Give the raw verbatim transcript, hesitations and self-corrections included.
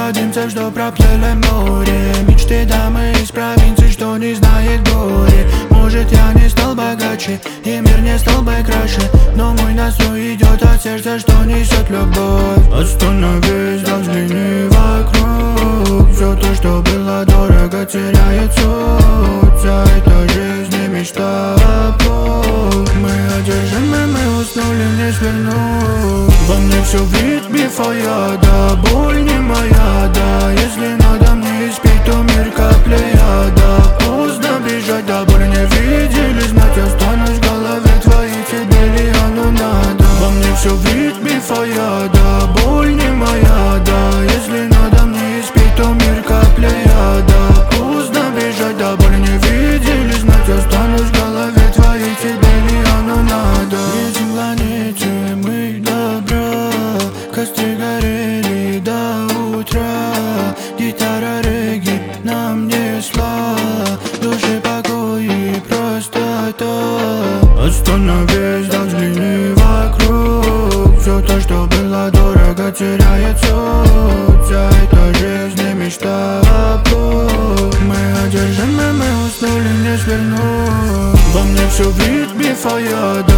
проходимцев, что проплыли море. Мечты дамы из провинции, что не знает горе. Может, я не стал богаче, и мир не стал бы краше, но мой настрой идет от сердца, что несет любовь. Остановись, да взгляни вокруг. Все то, что было дорого, теряет суть. Вся эта жизнь не мечта, а путь. Мы одержимы, мы уснули, не свернуть. Во мне все в ритме фаяда, боль не моя, да. Если надо мне испить, то мир капля яда. Поздно бежать, да боль не видели, знать останусь в голове твоей, тебе ли оно надо. Во мне все в ритме фаяда, боль не моя, да. Если надо мне испить, то мир капля яда. Поздно бежать, да боль не видели, знать останусь в голове твоей, тебе ли оно надо. Летим планете мы добра, костры горели до утра. Гитара регги нам несла, души покой и простота. Остановись, да взгляни вокруг. Все то, что было дорого, теряет суть. Вся эта жизнь не мечта, а путь. Мы одержимы, мы уснули, не свернуть. Во мне все в ритме фаяда,